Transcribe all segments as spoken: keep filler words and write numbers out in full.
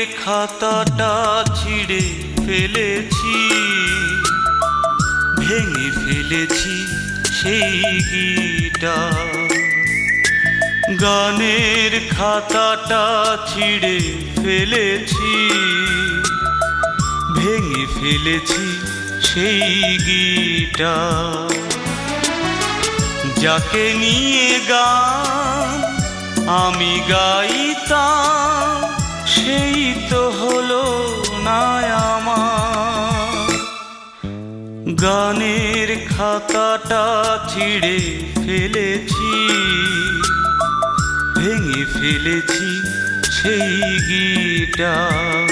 খাতাটা ছিঁড়ে ফেলেছি, ভেঙে ফেলেছি সেই গিটার। গানের খাতাটা ছিঁড়ে ফেলেছি, ভেঙে ফেলেছি সেই গিটার। যাকে নিয়ে গান আমি গাইতাম, সেই তো হলো না আমার। গানের খাতাটা ছিঁড়ে ফেলেছি, ভেঙে ফেলেছি সেই গিটার।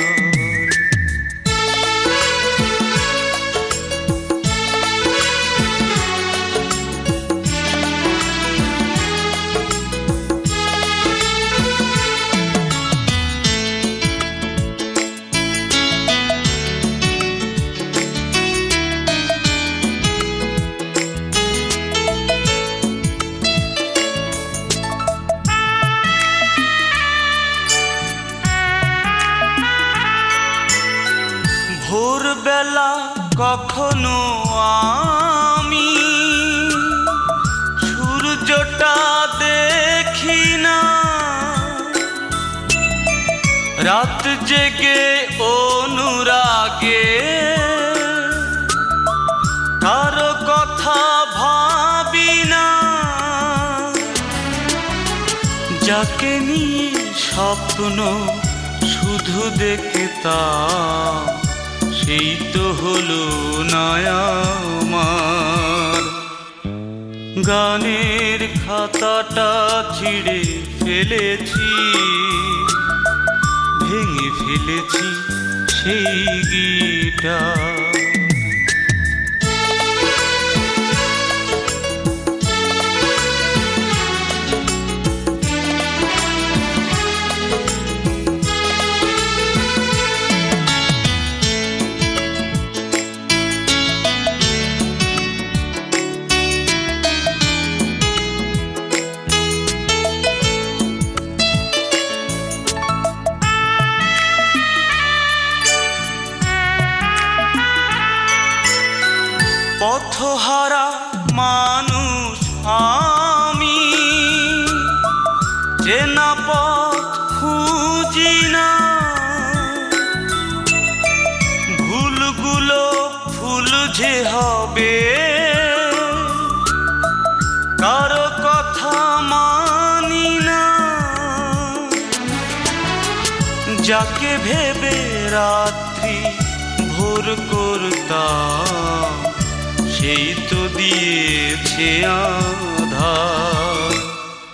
ভোরবেলা কখনো আমি সূর্যটা দেখি না, রাত জেগে অনুরাগে কারো কথা ভাবি না। যাকে নিয়ে স্বপ্ন শুধু দেখতাম, সেই তো হলো না আমার। গানের খাতাটা ছিঁড়ে ফেলেছি, ভেঙে ফেলেছি সেই গিটার। পথহারা মানুষ আমি, চেনা পথ খুঁজি না। ভুলগুলো ফুল যে হবে, কারো কথা মানি না। যাকে ভেবে রাত্রি ভোর করতাম, সেই তো দিয়েছে আধার।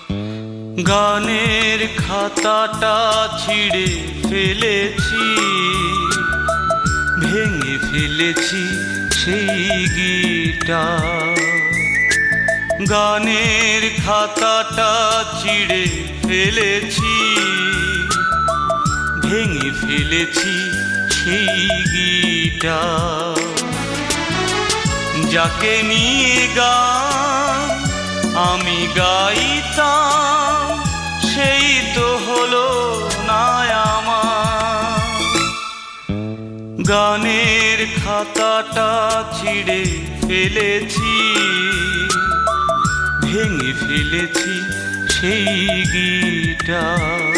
গানের খাতাটা ছিঁড়ে ফেলেছি, ভেঙে ফেলেছি সেই গিটার। গানের খাতাটা ছিঁড়ে ফেলেছি, ভেঙে ফেলেছি সেই গিটার। যাকে নিয়ে গান আমি গাইতাম, সেই তো হলো না আমার। গানের খাতাটা ছিঁড়ে ফেলেছি, ভেঙে ফেলেছি সেই গিটার।